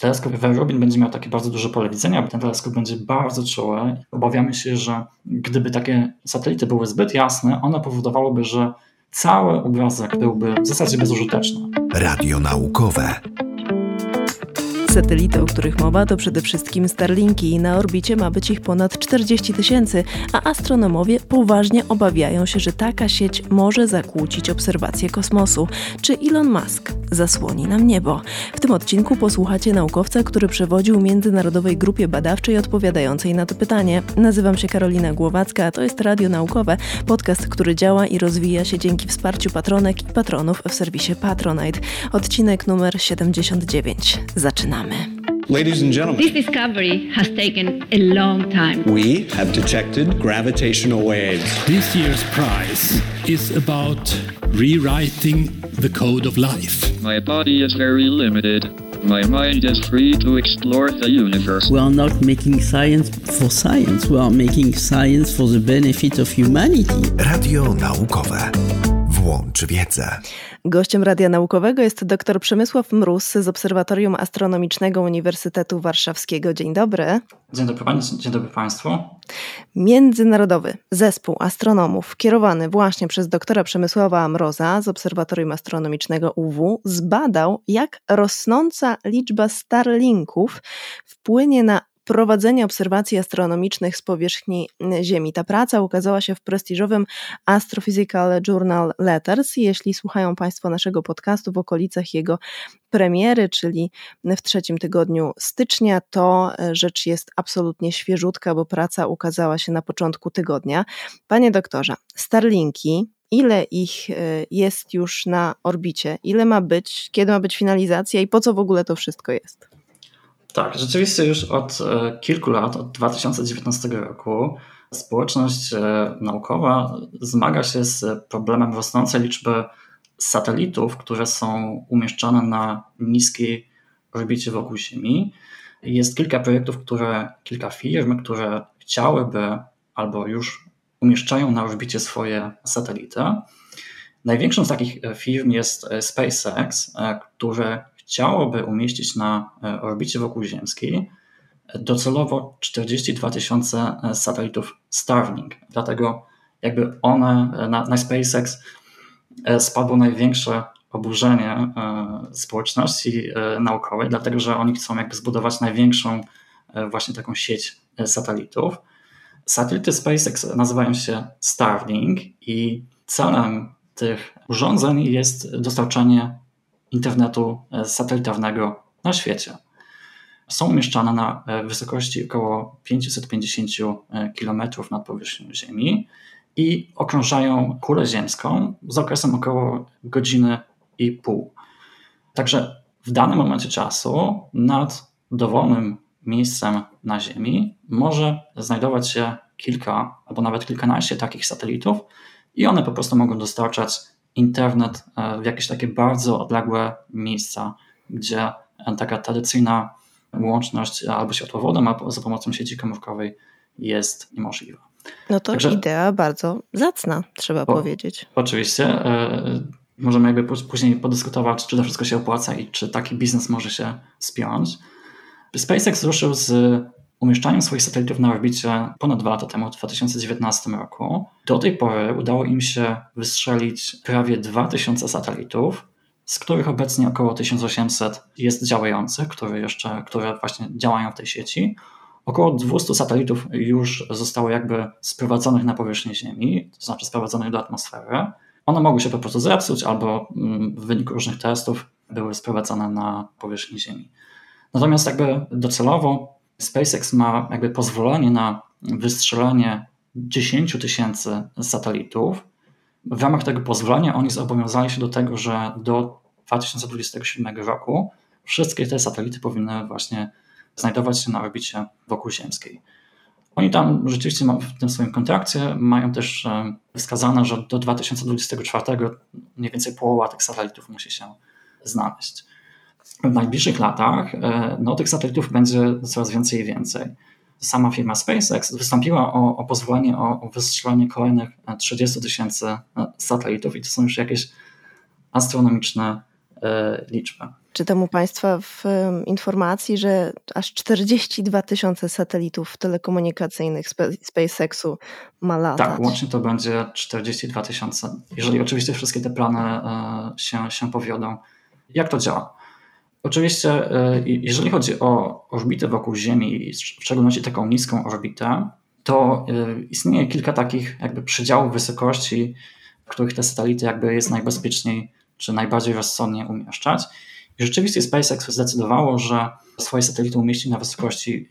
teleskop Very Rubin będzie miał takie bardzo duże pole widzenia, bo ten teleskop będzie bardzo czuły. Obawiamy się, że gdyby takie satelity były zbyt jasne, one powodowałyby, że cały obrazek byłby w zasadzie bezużyteczny. Radio naukowe. Satelity, o których mowa, to przede wszystkim Starlinki. Na orbicie ma być ich ponad 40 000, a astronomowie poważnie obawiają się, że taka sieć może zakłócić obserwacje kosmosu. Czy Elon Musk zasłoni nam niebo? W tym odcinku posłuchacie naukowca, który przewodził międzynarodowej grupie badawczej odpowiadającej na to pytanie. Nazywam się Karolina Głowacka, a to jest Radio Naukowe, podcast, który działa i rozwija się dzięki wsparciu patronek i patronów w serwisie Patronite. Odcinek numer 79. Zaczynamy. Ladies and gentlemen, this discovery has taken a long time. We have detected gravitational waves. This year's prize is about rewriting the code of life. My body is very limited. My mind is free to explore the universe. We are not making science for science. We are making science for the benefit of humanity. Radio naukowe. Włącz wiedzę. Gościem Radia Naukowego jest dr Przemysław Mróz z Obserwatorium Astronomicznego Uniwersytetu Warszawskiego. Dzień dobry. Dzień dobry Pani, dzień dobry Państwu. Międzynarodowy zespół astronomów kierowany właśnie przez doktora Przemysława Mroza z Obserwatorium Astronomicznego UW zbadał, jak rosnąca liczba Starlinków wpłynie na prowadzenie obserwacji astronomicznych z powierzchni Ziemi. Ta praca ukazała się w prestiżowym Astrophysical Journal Letters. Jeśli słuchają Państwo naszego podcastu w okolicach jego premiery, czyli w 3. tygodniu stycznia, to rzecz jest absolutnie świeżutka, bo praca ukazała się na początku tygodnia. Panie doktorze, Starlinki, ile ich jest już na orbicie? Ile ma być? Kiedy ma być finalizacja i po co w ogóle to wszystko jest? Tak, rzeczywiście już od kilku lat, od 2019 roku, społeczność naukowa zmaga się z problemem rosnącej liczby satelitów, które są umieszczane na niskiej orbicie wokół Ziemi. Jest kilka projektów, kilka firm, które chciałyby albo już umieszczają na orbicie swoje satelity. Największą z takich firm jest SpaceX, które chciałoby umieścić na orbicie wokółziemskiej docelowo 42 000 satelitów Starlink. Dlatego jakby na SpaceX spadło największe oburzenie społeczności naukowej, dlatego że oni chcą jakby zbudować największą właśnie taką sieć satelitów. Satelity SpaceX nazywają się Starlink i celem tych urządzeń jest dostarczanie internetu satelitarnego na świecie. Są umieszczane na wysokości około 550 km nad powierzchnią Ziemi i okrążają kulę ziemską z okresem około godziny i pół. Także w danym momencie czasu nad dowolnym miejscem na Ziemi może znajdować się kilka albo nawet kilkanaście takich satelitów i one po prostu mogą dostarczać internet w jakieś takie bardzo odległe miejsca, gdzie taka tradycyjna łączność albo światłowodem, albo za pomocą sieci komórkowej jest niemożliwa. No to także idea bardzo zacna, trzeba powiedzieć. Oczywiście. Możemy jakby później podyskutować, czy to wszystko się opłaca i czy taki biznes może się spiąć. SpaceX ruszył z umieszczaniem swoich satelitów na orbicie ponad 2 lata temu, w 2019 roku. Do tej pory udało im się wystrzelić prawie 2000 satelitów, z których obecnie około 1800 jest działających, które właśnie działają w tej sieci. Około 200 satelitów już zostało jakby sprowadzonych na powierzchnię Ziemi, to znaczy sprowadzonych do atmosfery. One mogły się po prostu zepsuć albo w wyniku różnych testów były sprowadzone na powierzchnię Ziemi. Natomiast jakby docelowo SpaceX ma jakby pozwolenie na wystrzelenie 10 000 satelitów. W ramach tego pozwolenia oni zobowiązali się do tego, że do 2027 roku wszystkie te satelity powinny właśnie znajdować się na orbicie wokółziemskiej. Oni tam rzeczywiście w tym swoim kontrakcie mają też wskazane, że do 2024 mniej więcej połowa tych satelitów musi się znaleźć. W najbliższych latach tych satelitów będzie coraz więcej i więcej. Sama firma SpaceX wystąpiła o pozwolenie o wystrzelenie kolejnych 30 000 satelitów i to są już jakieś astronomiczne liczby. Czytam u Państwa w informacji, że aż 42 000 satelitów telekomunikacyjnych SpaceXu ma latać. Tak, łącznie to będzie 42 000, jeżeli oczywiście wszystkie te plany się powiodą. Jak to działa? Oczywiście, jeżeli chodzi o orbitę wokół Ziemi, w szczególności taką niską orbitę, to istnieje kilka takich jakby przedziałów wysokości, w których te satelity jakby jest najbezpieczniej czy najbardziej rozsądnie umieszczać. I rzeczywiście SpaceX zdecydowało, że swoje satelity umieści na wysokości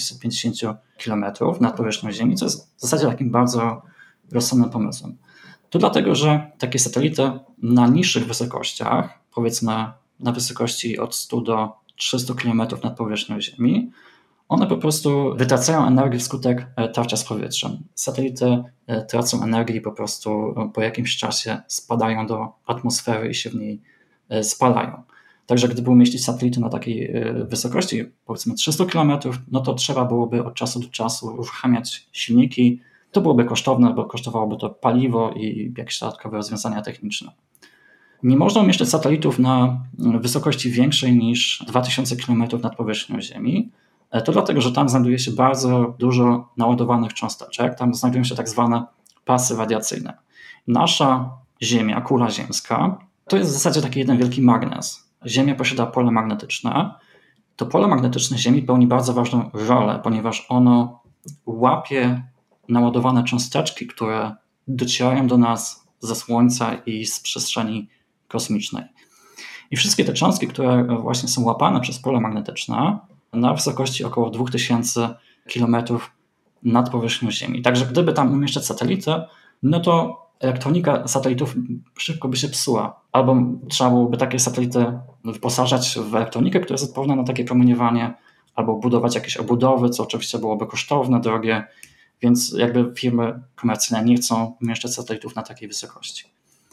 550 km nad powierzchnią Ziemi, co jest w zasadzie takim bardzo rozsądnym pomysłem. To dlatego, że takie satelity na niższych wysokościach, powiedzmy na wysokości od 100 do 300 km nad powierzchnią Ziemi, one po prostu wytracają energię wskutek tarcia z powietrzem. Satelity tracą energię i po prostu po jakimś czasie spadają do atmosfery i się w niej spalają. Także gdyby umieścić satelity na takiej wysokości, powiedzmy 300 km, no to trzeba byłoby od czasu do czasu uruchamiać silniki. To byłoby kosztowne, bo kosztowałoby to paliwo i jakieś dodatkowe rozwiązania techniczne. Nie można umieszczać satelitów na wysokości większej niż 2000 km nad powierzchnią Ziemi. To dlatego, że tam znajduje się bardzo dużo naładowanych cząsteczek. Tam znajdują się tak zwane pasy radiacyjne. Nasza Ziemia, kula ziemska, to jest w zasadzie taki jeden wielki magnes. Ziemia posiada pole magnetyczne. To pole magnetyczne Ziemi pełni bardzo ważną rolę, ponieważ ono łapie naładowane cząsteczki, które docierają do nas ze Słońca i z przestrzeni kosmicznej. I wszystkie te cząstki, które właśnie są łapane przez pole magnetyczne na wysokości około 2000 km nad powierzchnią Ziemi. Także gdyby tam umieszczać satelity, no to elektronika satelitów szybko by się psuła. Albo trzeba byłoby takie satelity wyposażać w elektronikę, która jest odporna na takie promieniowanie, albo budować jakieś obudowy, co oczywiście byłoby kosztowne, drogie, więc jakby firmy komercyjne nie chcą umieszczać satelitów na takiej wysokości.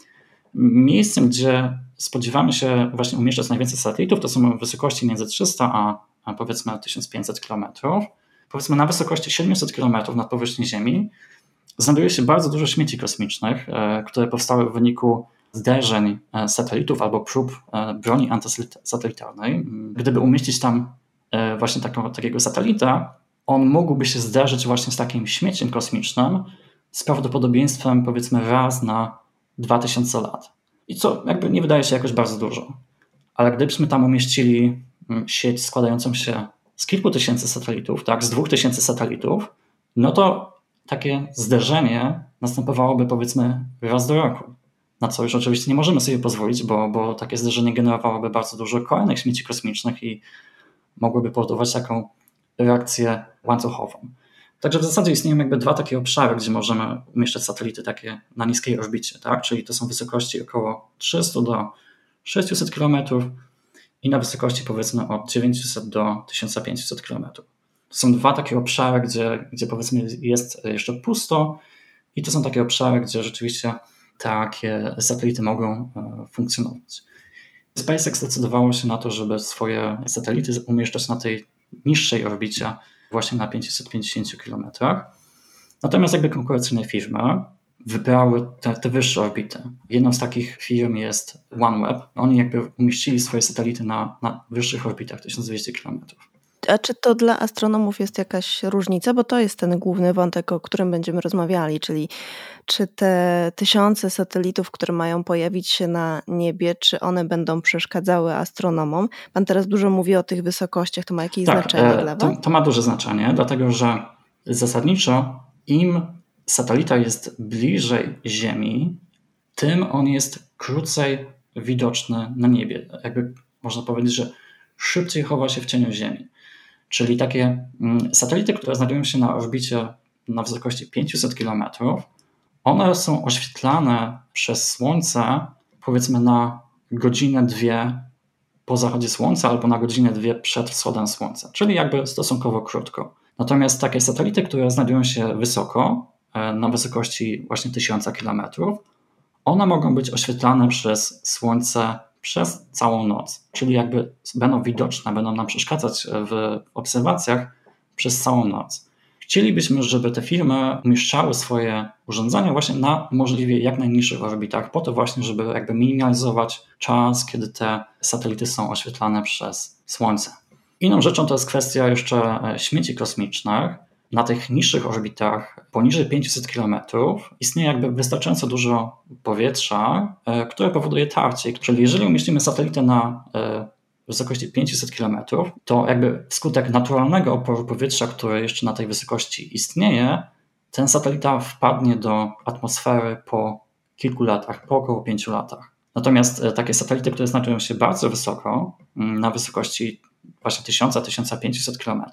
Miejscem, gdzie spodziewamy się właśnie umieszczać najwięcej satelitów, to są wysokości między 300 a powiedzmy 1500 km. Powiedzmy na wysokości 700 km nad powierzchnią Ziemi znajduje się bardzo dużo śmieci kosmicznych, które powstały w wyniku zderzeń satelitów albo prób broni antysatelitarnej. Gdyby umieścić tam właśnie takiego satelita, on mógłby się zderzyć właśnie z takim śmieciem kosmicznym z prawdopodobieństwem powiedzmy raz na 2000 lat. I co jakby nie wydaje się jakoś bardzo dużo. Ale gdybyśmy tam umieścili sieć składającą się z kilku tysięcy satelitów, tak, z 2000 satelitów, no to takie zderzenie następowałoby powiedzmy raz do roku. Na co już oczywiście nie możemy sobie pozwolić, bo takie zderzenie generowałoby bardzo dużo kolejnych śmieci kosmicznych i mogłyby powodować taką reakcję łańcuchową. Także w zasadzie istnieją jakby dwa takie obszary, gdzie możemy umieszczać satelity takie na niskiej orbicie, tak? Czyli to są wysokości około 300 do 600 km i na wysokości powiedzmy od 900 do 1500 km. To są dwa takie obszary, gdzie powiedzmy jest jeszcze pusto i to są takie obszary, gdzie rzeczywiście takie satelity mogą funkcjonować. SpaceX zdecydowało się na to, żeby swoje satelity umieszczać na tej niższej orbicie, właśnie na 550 km. Natomiast jakby konkurencyjne firmy wybrały te wyższe orbity. Jedną z takich firm jest OneWeb. Oni jakby umieścili swoje satelity na wyższych orbitach, 1200 km. A czy to dla astronomów jest jakaś różnica? Bo to jest ten główny wątek, o którym będziemy rozmawiali, czyli czy te tysiące satelitów, które mają pojawić się na niebie, czy one będą przeszkadzały astronomom? Pan teraz dużo mówi o tych wysokościach, to ma jakieś znaczenie dla Was? To ma duże znaczenie, dlatego że zasadniczo im satelita jest bliżej Ziemi, tym on jest krócej widoczny na niebie. Jakby można powiedzieć, że szybciej chowa się w cieniu Ziemi. Czyli takie satelity, które znajdują się na orbicie na wysokości 500 km, one są oświetlane przez Słońce powiedzmy na godzinę, dwie po zachodzie Słońca albo na godzinę, dwie przed wschodem Słońca, czyli jakby stosunkowo krótko. Natomiast takie satelity, które znajdują się wysoko, na wysokości właśnie 1000 km, one mogą być oświetlane przez Słońce przez całą noc, czyli jakby będą widoczne, będą nam przeszkadzać w obserwacjach przez całą noc. Chcielibyśmy, żeby te firmy umieszczały swoje urządzenia właśnie na możliwie jak najniższych orbitach, po to właśnie, żeby jakby minimalizować czas, kiedy te satelity są oświetlane przez Słońce. Inną rzeczą to jest kwestia jeszcze śmieci kosmicznych. Na tych niższych orbitach, poniżej 500 km, istnieje jakby wystarczająco dużo powietrza, które powoduje tarcie. Czyli jeżeli umieścimy satelitę na wysokości 500 km, to jakby wskutek naturalnego oporu powietrza, który jeszcze na tej wysokości istnieje, ten satelita wpadnie do atmosfery po kilku latach, po około 5 latach. Natomiast takie satelity, które znajdują się bardzo wysoko, na wysokości właśnie 1000-1500 km,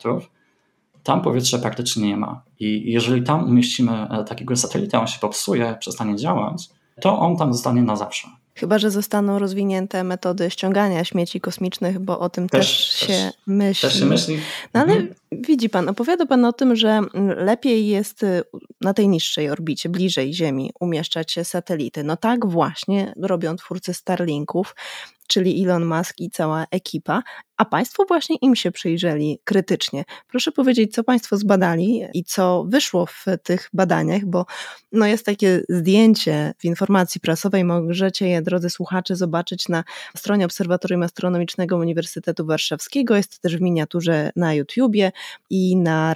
tam powietrza praktycznie nie ma. I jeżeli tam umieścimy takiego satelita, on się popsuje, przestanie działać, to on tam zostanie na zawsze. Chyba że zostaną rozwinięte metody ściągania śmieci kosmicznych, bo o tym też się myśli. Też się myśli. No ale widzi pan, opowiada pan o tym, że lepiej jest na tej niższej orbicie, bliżej Ziemi umieszczać satelity. No tak właśnie robią twórcy Starlinków, czyli Elon Musk i cała ekipa, a państwo właśnie im się przyjrzeli krytycznie. Proszę powiedzieć, co państwo zbadali i co wyszło w tych badaniach, bo no jest takie zdjęcie w informacji prasowej, możecie je, drodzy słuchacze, zobaczyć na stronie Obserwatorium Astronomicznego Uniwersytetu Warszawskiego, jest też w miniaturze na YouTubie i na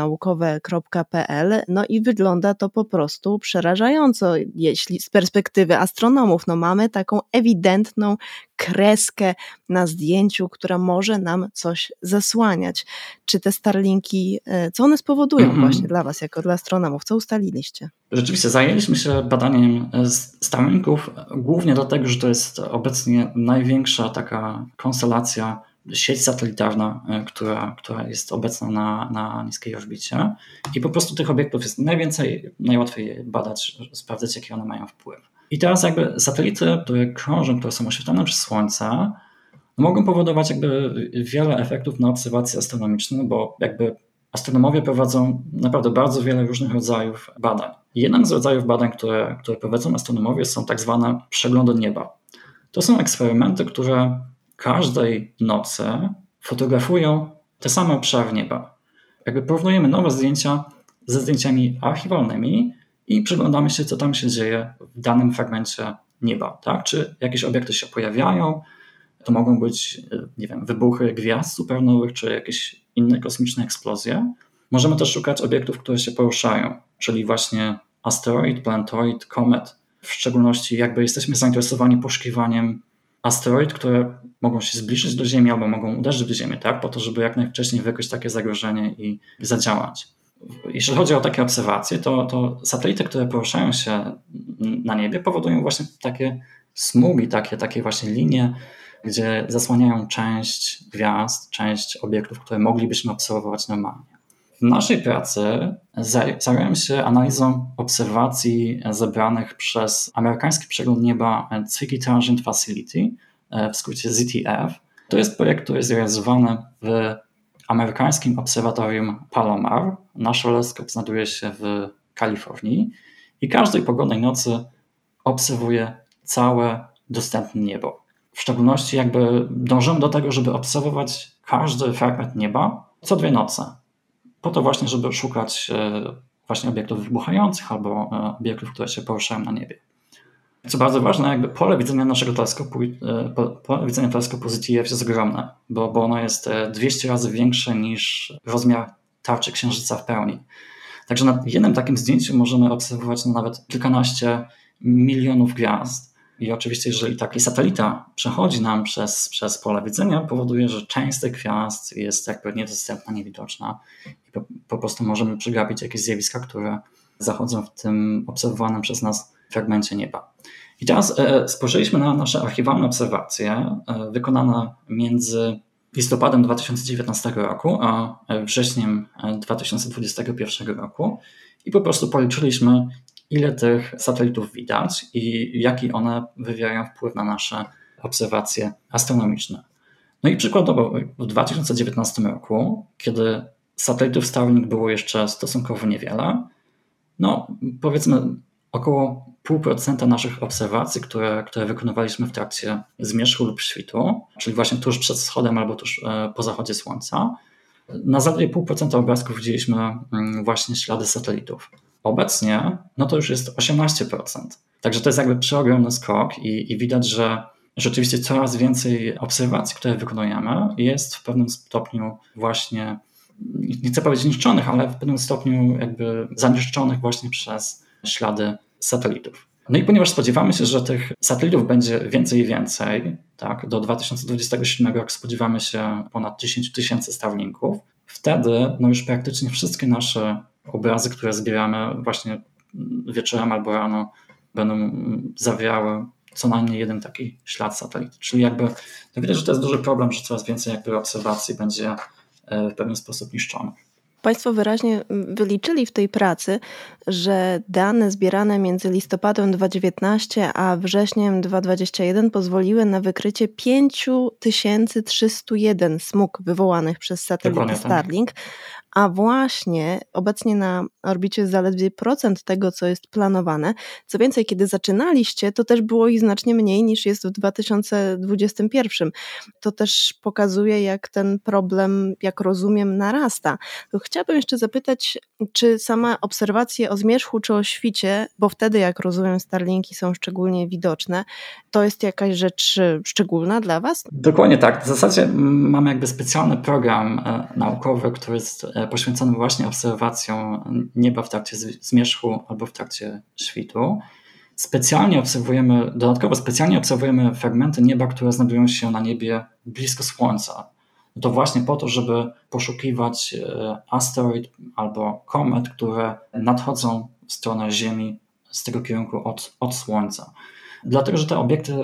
radionaukowe.pl, no i wygląda to po prostu przerażająco, jeśli z perspektywy astronomów, no mamy taką ewidentną kreskę na zdjęciu, która może nam coś zasłaniać. Czy te Starlinki, co one spowodują właśnie dla was, jako dla astronomów? Co ustaliliście? Rzeczywiście zajęliśmy się badaniem Starlinków głównie dlatego, że to jest obecnie największa taka konstelacja, sieć satelitarna, która jest obecna na niskiej orbicie i po prostu tych obiektów jest najwięcej, najłatwiej je badać, sprawdzać, jakie one mają wpływ. I teraz jakby satelity, które krążą, które są oświetlane przez Słońce, mogą powodować jakby wiele efektów na obserwacje astronomiczne, bo jakby astronomowie prowadzą naprawdę bardzo wiele różnych rodzajów badań. Jednym z rodzajów badań, które prowadzą astronomowie, są tak zwane przeglądy nieba. To są eksperymenty, które każdej nocy fotografują te same obszary nieba. Jakby porównujemy nowe zdjęcia ze zdjęciami archiwalnymi i przyglądamy się, co tam się dzieje w danym fragmencie nieba. Tak? Czy jakieś obiekty się pojawiają, to mogą być, nie wiem, wybuchy gwiazd supernowych, czy jakieś inne kosmiczne eksplozje. Możemy też szukać obiektów, które się poruszają, czyli właśnie asteroid, planetoid, komet. W szczególności jakby jesteśmy zainteresowani poszukiwaniem asteroid, które mogą się zbliżyć do Ziemi albo mogą uderzyć w Ziemię, tak? Po to, żeby jak najwcześniej wykryć takie zagrożenie i zadziałać. Jeśli chodzi o takie obserwacje, to satelity, które poruszają się na niebie, powodują właśnie takie smugi, takie właśnie linie, gdzie zasłaniają część gwiazd, część obiektów, które moglibyśmy obserwować normalnie. W naszej pracy zająłem się analizą obserwacji zebranych przez amerykański przegląd nieba Zwicky Transient Facility, w skrócie ZTF. To jest projekt, który jest realizowany w amerykańskim obserwatorium Palomar. Nasz teleskop znajduje się w Kalifornii i każdej pogodnej nocy obserwuje całe dostępne niebo. W szczególności jakby dążymy do tego, żeby obserwować każdy fragment nieba co 2 noce. Po to właśnie, żeby szukać właśnie obiektów wybuchających albo obiektów, które się poruszają na niebie. Co bardzo ważne, jakby pole widzenia naszego teleskopu, pole widzenia teleskopu ZTF jest ogromne, bo ono jest 200 razy większe niż rozmiar tarczy Księżyca w pełni. Także na jednym takim zdjęciu możemy obserwować nawet kilkanaście milionów gwiazd. I oczywiście, jeżeli taki satelita przechodzi nam przez pole widzenia, powoduje, że część z tych gwiazd jest jakby niedostępna, niewidoczna i po prostu możemy przegapić jakieś zjawiska, które zachodzą w tym obserwowanym przez nas fragmencie nieba. I teraz spojrzeliśmy na nasze archiwalne obserwacje wykonane między listopadem 2019 roku a wrześniem 2021 roku i po prostu policzyliśmy, ile tych satelitów widać i jaki one wywierają wpływ na nasze obserwacje astronomiczne. No i przykładowo w 2019 roku, kiedy satelitów Starlink było jeszcze stosunkowo niewiele, no powiedzmy około 0,5% naszych obserwacji, które wykonywaliśmy w trakcie zmierzchu lub świtu, czyli właśnie tuż przed wschodem albo tuż po zachodzie Słońca, Na zaledwie 0,5% obrazków widzieliśmy właśnie ślady satelitów. Obecnie to już jest 18%. Także to jest jakby przeogromny skok i widać, że rzeczywiście coraz więcej obserwacji, które wykonujemy, jest w pewnym stopniu właśnie, nie chcę powiedzieć niszczonych, ale w pewnym stopniu jakby zaniszczonych właśnie przez ślady satelitów. No i ponieważ spodziewamy się, że tych satelitów będzie więcej i więcej, tak, do 2027 roku spodziewamy się ponad 10 000 Starlinków, wtedy już praktycznie wszystkie nasze obrazy, które zbieramy właśnie wieczorem albo rano, będą zawierały co najmniej jeden taki ślad satelity. Czyli jakby widać, że to jest duży problem, że coraz więcej jakby obserwacji będzie w pewien sposób niszczonych. Państwo wyraźnie wyliczyli w tej pracy, że dane zbierane między listopadem 2019 a wrześniem 2021 pozwoliły na wykrycie 5301 smug wywołanych przez satelitę Starlink, a właśnie obecnie na orbicie jest zaledwie procent tego, co jest planowane. Co więcej, kiedy zaczynaliście, to też było ich znacznie mniej niż jest w 2021. To też pokazuje, jak ten problem, jak rozumiem, narasta. To chciałabym jeszcze zapytać, czy same obserwacje o zmierzchu czy o świcie, bo wtedy, jak rozumiem, Starlinki są szczególnie widoczne, to jest jakaś rzecz szczególna dla Was? Dokładnie tak. W zasadzie mamy jakby specjalny program naukowy, który jest poświęcony właśnie obserwacjom nieba w trakcie zmierzchu albo w trakcie świtu. Dodatkowo specjalnie obserwujemy fragmenty nieba, które znajdują się na niebie blisko Słońca. To właśnie po to, żeby poszukiwać asteroid albo komet, które nadchodzą w stronę Ziemi z tego kierunku od Słońca. Dlatego, że te obiekty,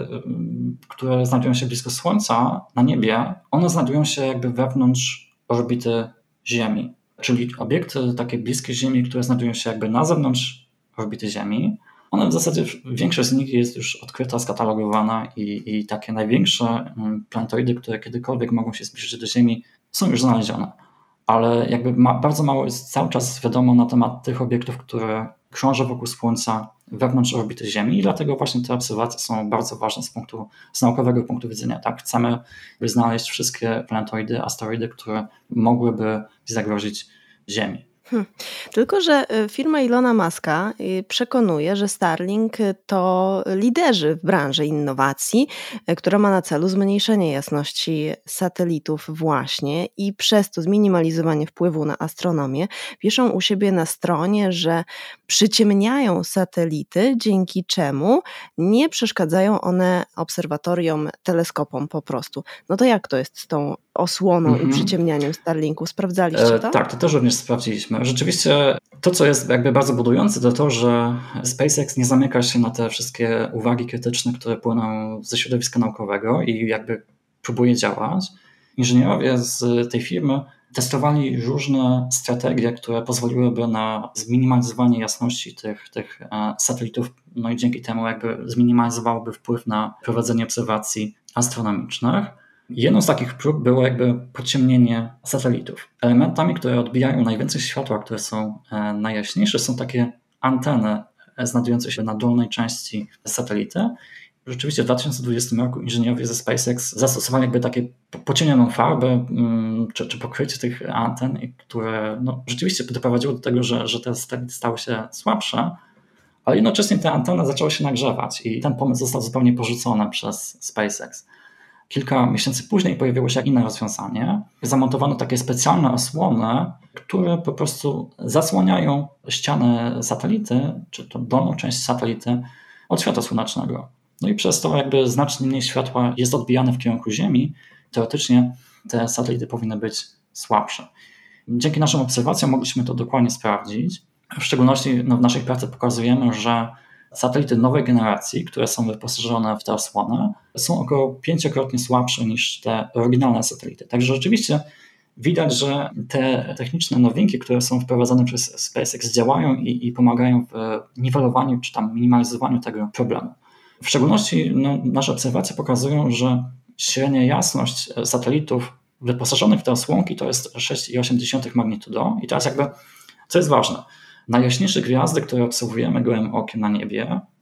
które znajdują się blisko Słońca na niebie, one znajdują się jakby wewnątrz orbity Ziemi. Czyli obiekty takie bliskie Ziemi, które znajdują się jakby na zewnątrz orbity Ziemi, one w zasadzie, większość z nich jest już odkryta, skatalogowana i takie największe planetoidy, które kiedykolwiek mogą się zbliżyć do Ziemi, są już znalezione. Ale jakby bardzo mało jest cały czas wiadomo na temat tych obiektów, które krążą wokół Słońca wewnątrz orbity Ziemi i dlatego właśnie te obserwacje są bardzo ważne z naukowego punktu widzenia. Tak? Chcemy znaleźć wszystkie planetoidy, asteroidy, które mogłyby zagrozić Ziemi. Tylko że firma Ilona Muska przekonuje, że Starlink to liderzy w branży innowacji, która ma na celu zmniejszenie jasności satelitów właśnie i przez to zminimalizowanie wpływu na astronomię. Piszą u siebie na stronie, że przyciemniają satelity, dzięki czemu nie przeszkadzają one obserwatoriom, teleskopom po prostu. No to jak to jest z tą osłoną i przyciemnianiem Starlinku? Sprawdzaliście to? Tak, to też również sprawdziliśmy. Rzeczywiście to, co jest jakby bardzo budujące, to to, że SpaceX nie zamyka się na te wszystkie uwagi krytyczne, które płyną ze środowiska naukowego i jakby próbuje działać. Inżynierowie z tej firmy testowali różne strategie, które pozwoliłyby na zminimalizowanie jasności tych satelitów, no i dzięki temu jakby zminimalizowałoby wpływ na prowadzenie obserwacji astronomicznych. Jedną z takich prób było jakby podciemnienie satelitów. Elementami, które odbijają najwięcej światła, które są najjaśniejsze, są takie anteny znajdujące się na dolnej części satelity. Rzeczywiście w 2020 roku inżynierowie ze SpaceX zastosowali jakby takie pociemnioną farbę czy pokrycie tych anten, które rzeczywiście doprowadziło do tego, że te satelity stały się słabsze, ale jednocześnie te anteny zaczęły się nagrzewać i ten pomysł został zupełnie porzucony przez SpaceX. Kilka miesięcy później pojawiło się inne rozwiązanie. Zamontowano takie specjalne osłony, które po prostu zasłaniają ścianę satelity, czy tą dolną część satelity od światła słonecznego. No i przez to jakby znacznie mniej światła jest odbijane w kierunku Ziemi. Teoretycznie te satelity powinny być słabsze. Dzięki naszym obserwacjom mogliśmy to dokładnie sprawdzić. W szczególności w naszej pracy pokazujemy, że satelity nowej generacji, które są wyposażone w te osłony, są około 5-krotnie słabsze niż te oryginalne satelity. Także rzeczywiście widać, że te techniczne nowinki, które są wprowadzane przez SpaceX, działają i pomagają w niwelowaniu czy tam minimalizowaniu tego problemu. W szczególności nasze obserwacje pokazują, że średnia jasność satelitów wyposażonych w te osłonki to jest 6,8 magnitudo. I teraz jakby, co jest ważne, najjaśniejsze gwiazdy, które obserwujemy gołym okiem na niebie,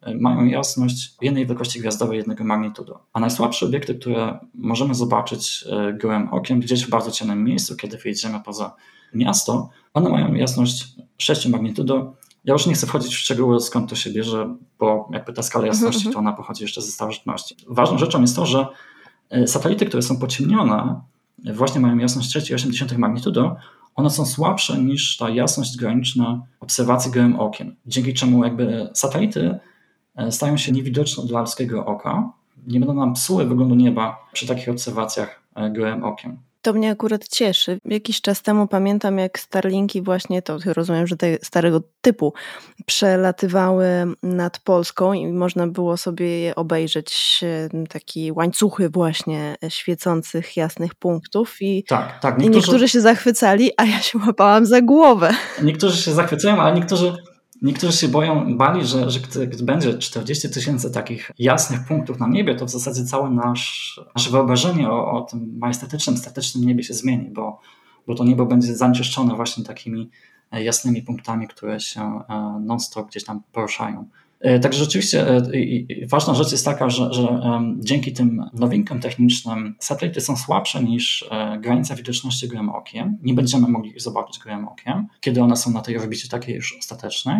mają jasność jednej wielkości gwiazdowej, jednego magnitudo. A najsłabsze obiekty, które możemy zobaczyć gołym okiem gdzieś w bardzo ciemnym miejscu, kiedy wyjedziemy poza miasto, one mają jasność 6 magnitudo. Ja już nie chcę wchodzić w szczegóły, skąd to się bierze, bo jakby ta skala jasności to ona pochodzi jeszcze ze starożytności. Ważną rzeczą jest to, że satelity, które są pociemnione, właśnie mają jasność 6,8 magnitudo, one są słabsze niż ta jasność graniczna obserwacji gołym okiem, dzięki czemu jakby satelity stają się niewidoczne dla ludzkiego oka, nie będą nam psuły wyglądu nieba przy takich obserwacjach gołym okiem. To mnie akurat cieszy. Jakiś czas temu pamiętam, jak Starlinki właśnie, to rozumiem, że te starego typu, przelatywały nad Polską i można było sobie je obejrzeć, takie łańcuchy właśnie świecących, jasnych punktów i tak, niektórzy się zachwycali, a ja się łapałam za głowę. Niektórzy się zachwycają, ale niektórzy się bali, że gdy będzie 40 000 takich jasnych punktów na niebie, to w zasadzie całe nasze wyobrażenie o tym majestatycznym, statycznym niebie się zmieni, bo to niebo będzie zanieczyszczone właśnie takimi jasnymi punktami, które się non-stop gdzieś tam poruszają. Także rzeczywiście ważna rzecz jest taka, że dzięki tym nowinkom technicznym satelity są słabsze niż granica widoczności gołym okiem. Nie będziemy mogli ich zobaczyć gołym okiem, kiedy one są na tej orbicie takiej już ostatecznej,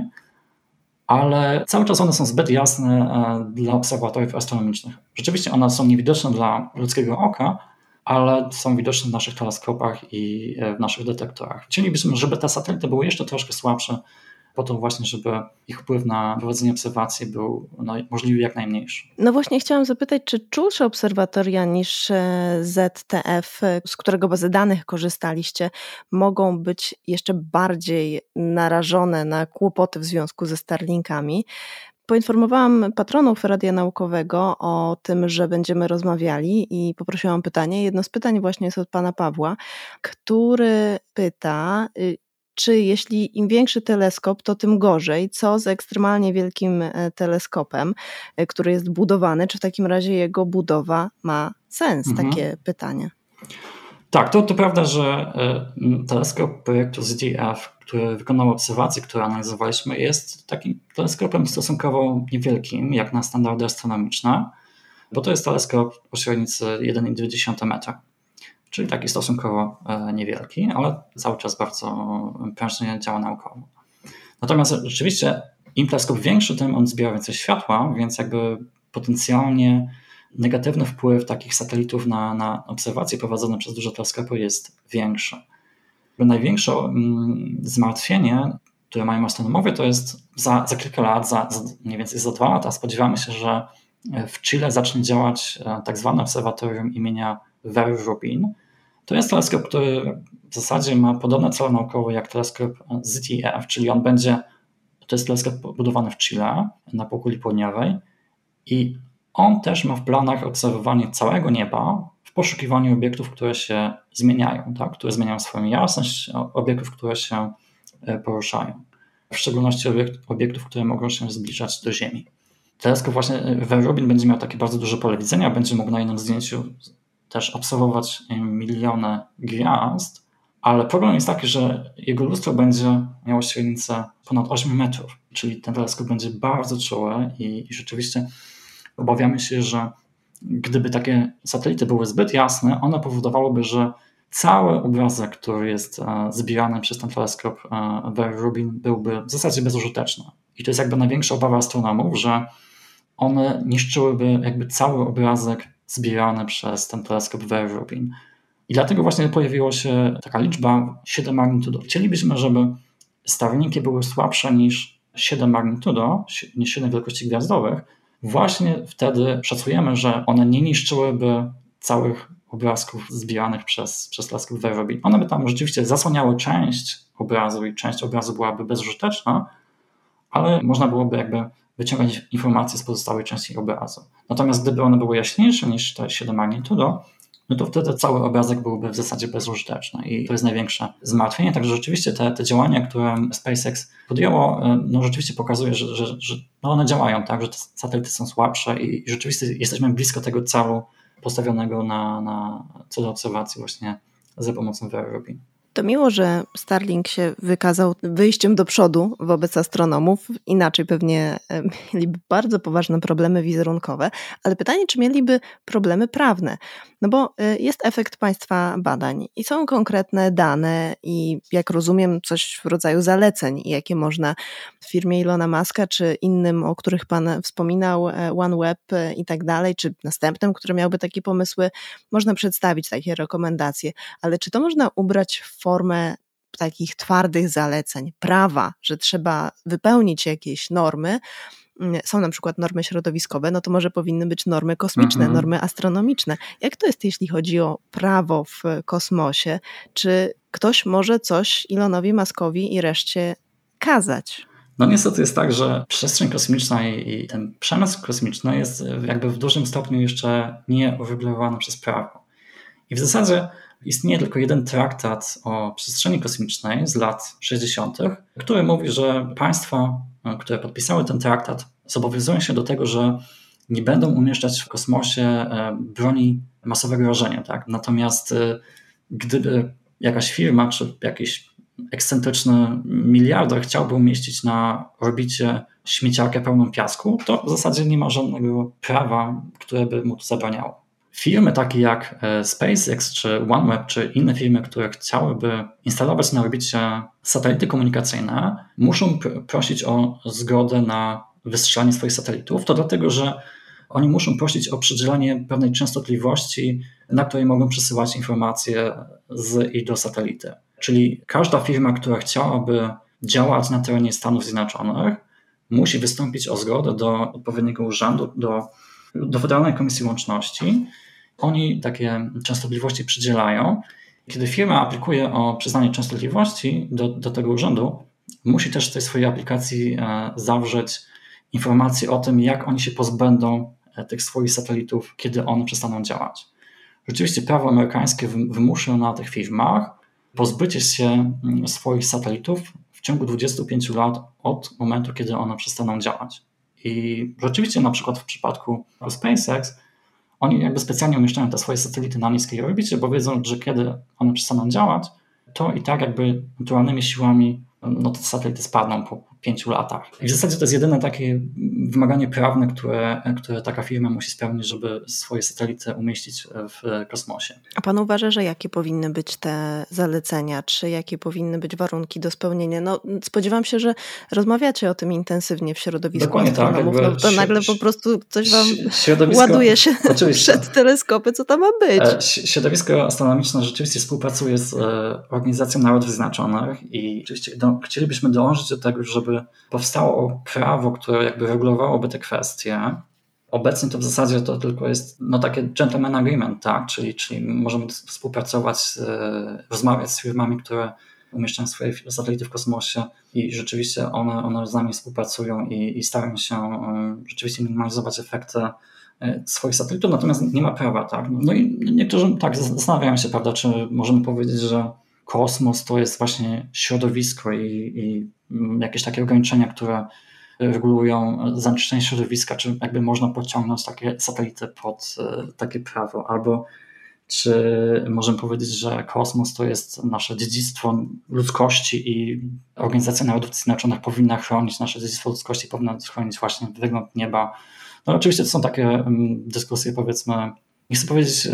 ale cały czas one są zbyt jasne dla obserwatoriów astronomicznych. Rzeczywiście one są niewidoczne dla ludzkiego oka, ale są widoczne w naszych teleskopach i w naszych detektorach. Chcielibyśmy, żeby te satelity były jeszcze troszkę słabsze, po to właśnie, żeby ich wpływ na prowadzenie obserwacji był możliwie jak najmniejszy. No właśnie chciałam zapytać, czy czulsze obserwatoria niż ZTF, z którego bazy danych korzystaliście, mogą być jeszcze bardziej narażone na kłopoty w związku ze Starlinkami? Poinformowałam patronów Radia Naukowego o tym, że będziemy rozmawiali i poprosiłam pytanie. Jedno z pytań właśnie jest od pana Pawła, który pyta, czy jeśli im większy teleskop, to tym gorzej, co z ekstremalnie wielkim teleskopem, który jest budowany, czy w takim razie jego budowa ma sens? Takie pytanie. Tak, to prawda, że teleskop projektu ZDF, który wykonał obserwacje, które analizowaliśmy, jest takim teleskopem stosunkowo niewielkim, jak na standardy astronomiczne, bo to jest teleskop o średnicy 1,2 metra. Czyli taki stosunkowo niewielki, ale cały czas bardzo prężnie działa naukowo. Natomiast rzeczywiście im teleskop większy, tym on zbiera więcej światła, więc jakby potencjalnie negatywny wpływ takich satelitów na obserwacje prowadzone przez duże teleskopy jest większy. Największe zmartwienie, które mają astronomowie, to jest za kilka lat, mniej więcej za 2 lata, spodziewamy się, że w Chile zacznie działać tak zwane obserwatorium imienia Very Rubin. To jest teleskop, który w zasadzie ma podobne cele naukowe jak teleskop ZTF, czyli to jest teleskop budowany w Chile, na półkuli południowej i on też ma w planach obserwowanie całego nieba w poszukiwaniu obiektów, które się zmieniają, tak? Które zmieniają swoją jasność, obiektów, które się poruszają. W szczególności obiektów, które mogą się zbliżać do Ziemi. Teleskop właśnie Very Rubin będzie miał takie bardzo duże pole widzenia, będzie mógł na jednym zdjęciu też obserwować miliony gwiazd, ale problem jest taki, że jego lustro będzie miało średnicę ponad 8 metrów, czyli ten teleskop będzie bardzo czuły i rzeczywiście obawiamy się, że gdyby takie satelity były zbyt jasne, one powodowałyby, że cały obrazek, który jest zbierany przez ten teleskop Very Rubin, byłby w zasadzie bezużyteczny. I to jest jakby największa obawa astronomów, że one niszczyłyby jakby cały obrazek zbierany przez ten teleskop Very Rubin. I dlatego właśnie pojawiła się taka liczba 7 magnitudo. Chcielibyśmy, żeby Starlinki były słabsze niż 7 magnitudo, niż 7 wielkości gwiazdowych. Właśnie wtedy szacujemy, że one nie niszczyłyby całych obrazków zbieranych przez teleskop Very Rubin. One by tam rzeczywiście zasłaniały część obrazu i część obrazu byłaby bezużyteczna, ale można byłoby jakby wyciągać informacje z pozostałej części obrazu. Natomiast gdyby one były jaśniejsze niż te 7 magnitudo, no to wtedy cały obrazek byłby w zasadzie bezużyteczny i to jest największe zmartwienie. Także rzeczywiście te działania, które SpaceX podjęło, no rzeczywiście pokazuje, że one działają, tak, że te satelity są słabsze i rzeczywiście jesteśmy blisko tego celu postawionego na co do obserwacji właśnie za pomocą Very Rubin. To miło, że Starlink się wykazał wyjściem do przodu wobec astronomów. Inaczej pewnie mieliby bardzo poważne problemy wizerunkowe, ale pytanie, czy mieliby problemy prawne? No bo jest efekt państwa badań i są konkretne dane i jak rozumiem coś w rodzaju zaleceń, jakie można w firmie Ilona Muska czy innym, o których Pan wspominał, OneWeb i tak dalej, czy następnym, który miałby takie pomysły, można przedstawić takie rekomendacje. Ale czy to można ubrać w formę takich twardych zaleceń, prawa, że trzeba wypełnić jakieś normy? Są na przykład normy środowiskowe, no to może powinny być normy kosmiczne, normy astronomiczne. Jak to jest, jeśli chodzi o prawo w kosmosie? Czy ktoś może coś Elonowi Muskowi i reszcie kazać? No niestety jest tak, że przestrzeń kosmiczna i ten przemysł kosmiczny jest jakby w dużym stopniu jeszcze nie uregulowany przez prawo. I w zasadzie istnieje tylko jeden traktat o przestrzeni kosmicznej z lat 60., który mówi, że państwa, które podpisały ten traktat, zobowiązują się do tego, że nie będą umieszczać w kosmosie broni masowego rażenia. Tak? Natomiast gdyby jakaś firma czy jakiś ekscentryczny miliarder chciałby umieścić na orbicie śmieciarkę pełną piasku, to w zasadzie nie ma żadnego prawa, które by mu to zabraniało. Firmy takie jak SpaceX czy OneWeb, czy inne firmy, które chciałyby instalować na orbicie satelity komunikacyjne, muszą prosić o zgodę na wystrzelanie swoich satelitów. To dlatego, że oni muszą prosić o przydzielenie pewnej częstotliwości, na której mogą przesyłać informacje z i do satelity. Czyli każda firma, która chciałaby działać na terenie Stanów Zjednoczonych, musi wystąpić o zgodę do odpowiedniego urzędu, do Federalnej Komisji Łączności. Oni takie częstotliwości przydzielają. Kiedy firma aplikuje o przyznanie częstotliwości do tego urzędu, musi też w tej swojej aplikacji zawrzeć informacje o tym, jak oni się pozbędą tych swoich satelitów, kiedy one przestaną działać. Rzeczywiście prawo amerykańskie wymusza na tych firmach pozbycie się swoich satelitów w ciągu 25 lat od momentu, kiedy one przestaną działać. I rzeczywiście na przykład w przypadku SpaceX oni jakby specjalnie umieszczają te swoje satelity na niskiej orbicie, bo wiedzą, że kiedy one przestaną działać, to i tak jakby naturalnymi siłami te satelity spadną po 5 latach. I w zasadzie to jest jedyne takie wymaganie prawne, które taka firma musi spełnić, żeby swoje satelity umieścić w kosmosie. A pan uważa, że jakie powinny być te zalecenia, czy jakie powinny być warunki do spełnienia? No, spodziewam się, że rozmawiacie o tym intensywnie w środowisku astronomów. Tak, to nagle po prostu coś wam ładuje się przed teleskopy, co tam ma być. Środowisko astronomiczne rzeczywiście współpracuje z Organizacją Narodów Zjednoczonych i oczywiście chcielibyśmy dążyć do tego, żeby powstało prawo, które jakby regulowałoby te kwestie. Obecnie to w zasadzie to tylko jest takie gentleman agreement, tak? Czyli możemy współpracować, rozmawiać z firmami, które umieszczają swoje satelity w kosmosie i rzeczywiście one z nami współpracują i starają się rzeczywiście minimalizować efekty swoich satelitów, natomiast nie ma prawa, tak? No i niektórzy tak zastanawiają się, prawda, czy możemy powiedzieć, że kosmos to jest właśnie środowisko i jakieś takie ograniczenia, które regulują zanieczyszczenie środowiska, czy jakby można podciągnąć takie satelity pod takie prawo, albo czy możemy powiedzieć, że kosmos to jest nasze dziedzictwo ludzkości i Organizacja Narodów Zjednoczonych powinna chronić nasze dziedzictwo ludzkości, powinna chronić właśnie wygląd nieba. No oczywiście to są takie dyskusje, powiedzmy, nie chcę powiedzieć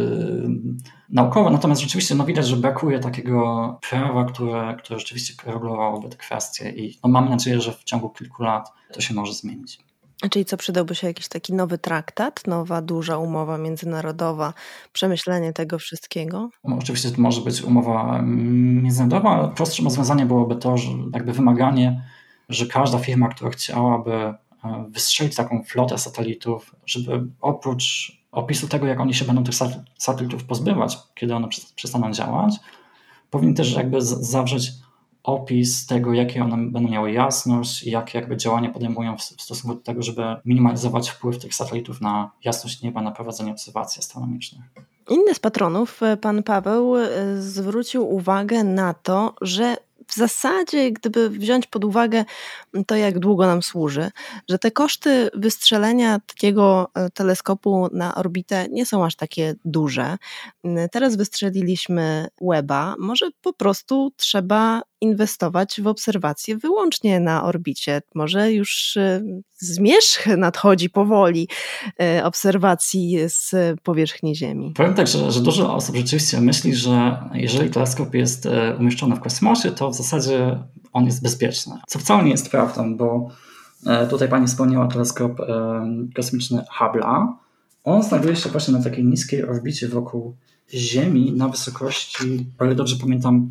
naukowe, natomiast rzeczywiście widać, że brakuje takiego prawa, które rzeczywiście regulowałoby te kwestie i mamy nadzieję, że w ciągu kilku lat to się może zmienić. Czyli co, przydałby się jakiś taki nowy traktat, nowa duża umowa międzynarodowa, przemyślenie tego wszystkiego? Oczywiście to może być umowa międzynarodowa, ale prostszym rozwiązaniem byłoby to, że jakby wymaganie, że każda firma, która chciałaby wystrzelić taką flotę satelitów, żeby oprócz opisu tego, jak oni się będą tych satelitów pozbywać, kiedy one przestaną działać, powinien też jakby zawrzeć opis tego, jakie one będą miały jasność i jakie jakby działania podejmują w stosunku do tego, żeby minimalizować wpływ tych satelitów na jasność nieba, na prowadzenie obserwacji astronomicznych. Inny z patronów, pan Paweł, zwrócił uwagę na to, że w zasadzie, gdyby wziąć pod uwagę to, jak długo nam służy, że te koszty wystrzelenia takiego teleskopu na orbitę nie są aż takie duże. Teraz wystrzeliliśmy Webba, może po prostu trzeba inwestować w obserwacje wyłącznie na orbicie. Może już zmierzch nadchodzi powoli obserwacji z powierzchni Ziemi. Powiem tak, że dużo osób rzeczywiście myśli, że jeżeli teleskop jest umieszczony w kosmosie, to w zasadzie on jest bezpieczny. Co wcale nie jest prawdą, bo tutaj pani wspomniała teleskop kosmiczny Hubble'a. On znajduje się właśnie na takiej niskiej orbicie wokół Ziemi na wysokości, o ile dobrze pamiętam,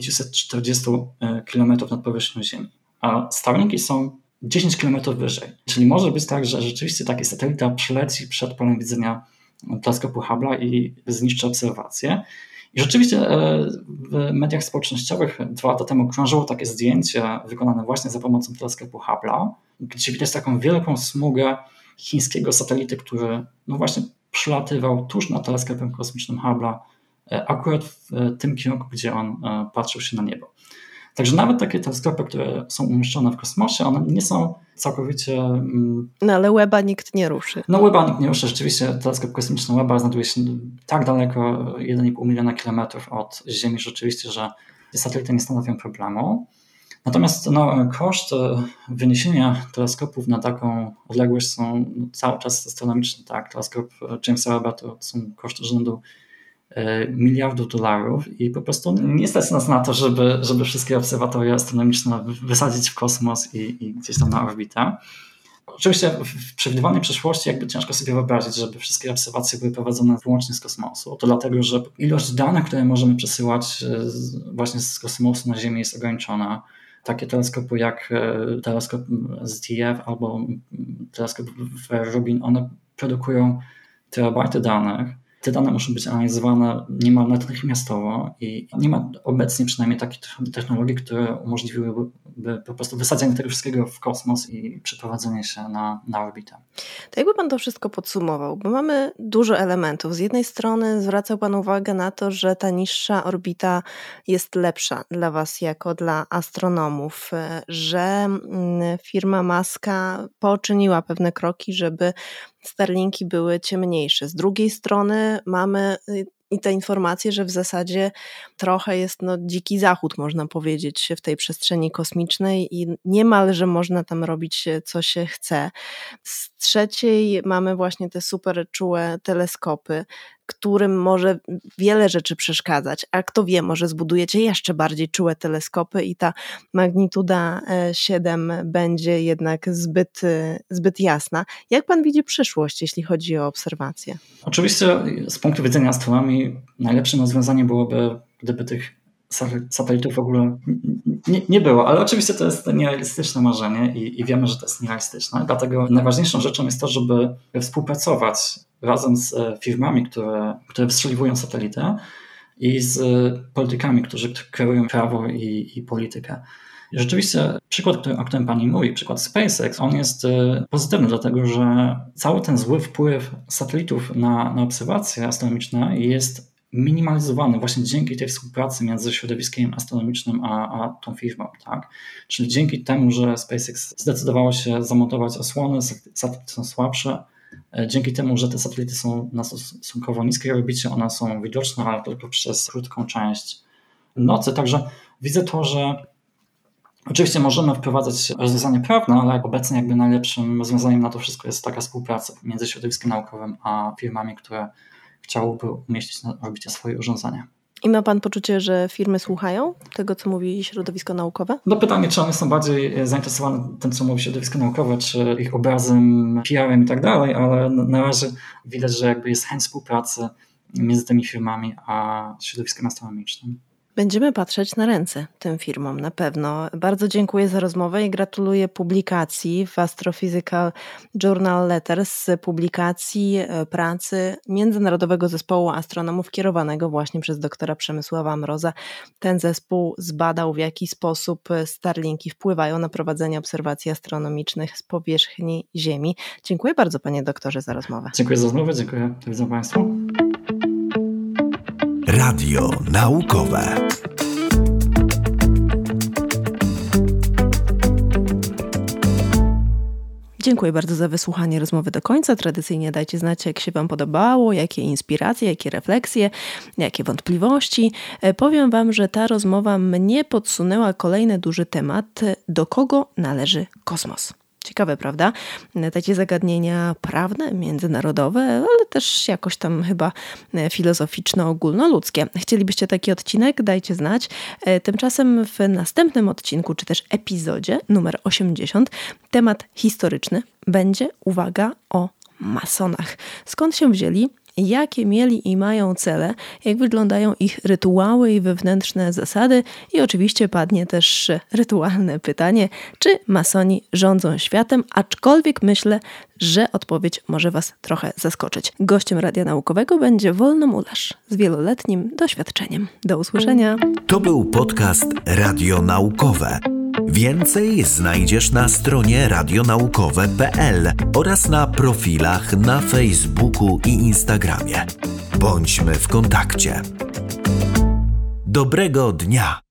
540 km nad powierzchnią Ziemi. A Starlinki są 10 km wyżej. Czyli może być tak, że rzeczywiście taki satelita przyleci przed polem widzenia teleskopu Hubble'a i zniszczy obserwacje. I rzeczywiście w mediach społecznościowych 2 lata temu krążyło takie zdjęcie wykonane właśnie za pomocą teleskopu Hubble'a, gdzie widać taką wielką smugę chińskiego satelity, który no właśnie przylatywał tuż nad teleskopem kosmicznym Hubble'a, akurat w tym kierunku, gdzie on patrzył się na niebo. Także nawet takie teleskopy, które są umieszczone w kosmosie, one nie są całkowicie... No ale Webba nikt nie ruszy. No Webba nikt nie ruszy. Rzeczywiście teleskop kosmiczny Webba znajduje się tak daleko, 1,5 miliona kilometrów od Ziemi rzeczywiście, że satelity nie stanowią problemu. Natomiast koszt wyniesienia teleskopów na taką odległość są cały czas astronomiczne. Tak? Teleskop Jamesa Webba to są koszty rzędu miliardów dolarów i po prostu nie stać nas na to, żeby wszystkie obserwatoria astronomiczne wysadzić w kosmos i gdzieś tam na orbitę. Oczywiście w przewidywanej przyszłości jakby ciężko sobie wyobrazić, żeby wszystkie obserwacje były prowadzone wyłącznie z kosmosu. To dlatego, że ilość danych, które możemy przesyłać właśnie z kosmosu na Ziemię jest ograniczona. Takie teleskopy jak teleskop ZDF albo teleskop Rubin, one produkują terabajty danych. Te dane muszą być analizowane niemal natychmiastowo i nie ma obecnie przynajmniej takiej technologii, które umożliwiłyby po prostu wysadzenie tego wszystkiego w kosmos i przeprowadzenie się na orbitę. To jakby pan to wszystko podsumował, bo mamy dużo elementów. Z jednej strony zwracał pan uwagę na to, że ta niższa orbita jest lepsza dla was jako dla astronomów, że firma Muska poczyniła pewne kroki, żeby Starlinki były ciemniejsze. Z drugiej strony mamy i te informacje, że w zasadzie trochę jest dziki zachód, można powiedzieć, w tej przestrzeni kosmicznej i niemalże można tam robić co się chce. Z trzeciej mamy właśnie te super czułe teleskopy, którym może wiele rzeczy przeszkadzać, a kto wie, może zbudujecie jeszcze bardziej czułe teleskopy i ta magnituda 7 będzie jednak zbyt jasna. Jak pan widzi przyszłość, jeśli chodzi o obserwacje? Oczywiście z punktu widzenia astronomii najlepszym rozwiązaniem byłoby, gdyby tych satelitów w ogóle nie było, ale oczywiście to jest nierealistyczne marzenie i wiemy, że to jest nierealistyczne. Dlatego najważniejszą rzeczą jest to, żeby współpracować razem z firmami, które wystrzeliwują satelitę i z politykami, którzy kreują prawo i politykę. I rzeczywiście przykład, o którym pani mówi, przykład SpaceX, on jest pozytywny, dlatego że cały ten zły wpływ satelitów na obserwacje astronomiczne jest minimalizowany właśnie dzięki tej współpracy między środowiskiem astronomicznym a tą firmą. Tak? Czyli dzięki temu, że SpaceX zdecydowało się zamontować osłony, satelity są słabsze, dzięki temu, że te satelity są na stosunkowo niskiej orbicie, one są widoczne, ale tylko przez krótką część nocy. Także widzę to, że oczywiście możemy wprowadzać rozwiązania prawne, ale obecnie jakby najlepszym rozwiązaniem na to wszystko jest taka współpraca między środowiskiem naukowym a firmami, które chciałoby umieścić na orbicie swoje urządzenia. I ma pan poczucie, że firmy słuchają tego, co mówi środowisko naukowe? No pytanie, czy one są bardziej zainteresowane tym, co mówi środowisko naukowe, czy ich obrazem, PR-em i tak dalej, ale na razie widać, że jakby jest chęć współpracy między tymi firmami a środowiskiem astronomicznym. Będziemy patrzeć na ręce tym firmom, na pewno. Bardzo dziękuję za rozmowę i gratuluję publikacji w Astrophysical Journal Letters, publikacji pracy Międzynarodowego Zespołu Astronomów kierowanego właśnie przez doktora Przemysława Mroza. Ten zespół zbadał, w jaki sposób Starlinki wpływają na prowadzenie obserwacji astronomicznych z powierzchni Ziemi. Dziękuję bardzo, panie doktorze, za rozmowę. Dziękuję za rozmowę, dziękuję. Do widzenia państwu. Radio naukowe. Dziękuję bardzo za wysłuchanie rozmowy do końca. Tradycyjnie dajcie znać, jak się Wam podobało, jakie inspiracje, jakie refleksje, jakie wątpliwości. Powiem Wam, że ta rozmowa mnie podsunęła kolejny duży temat. Do kogo należy kosmos? Ciekawe, prawda? Takie zagadnienia prawne, międzynarodowe, ale też jakoś tam chyba filozoficzno-ogólnoludzkie. Chcielibyście taki odcinek? Dajcie znać. Tymczasem w następnym odcinku, czy też epizodzie numer 80, temat historyczny będzie, uwaga, o masonach. Skąd się wzięli? Jakie mieli i mają cele, jak wyglądają ich rytuały i wewnętrzne zasady i oczywiście padnie też rytualne pytanie, czy masoni rządzą światem, aczkolwiek myślę, że odpowiedź może Was trochę zaskoczyć. Gościem Radia Naukowego będzie Wolnomularz z wieloletnim doświadczeniem. Do usłyszenia. To był podcast Radio Naukowe. Więcej znajdziesz na stronie radionaukowe.pl oraz na profilach na Facebooku i Instagramie. Bądźmy w kontakcie. Dobrego dnia!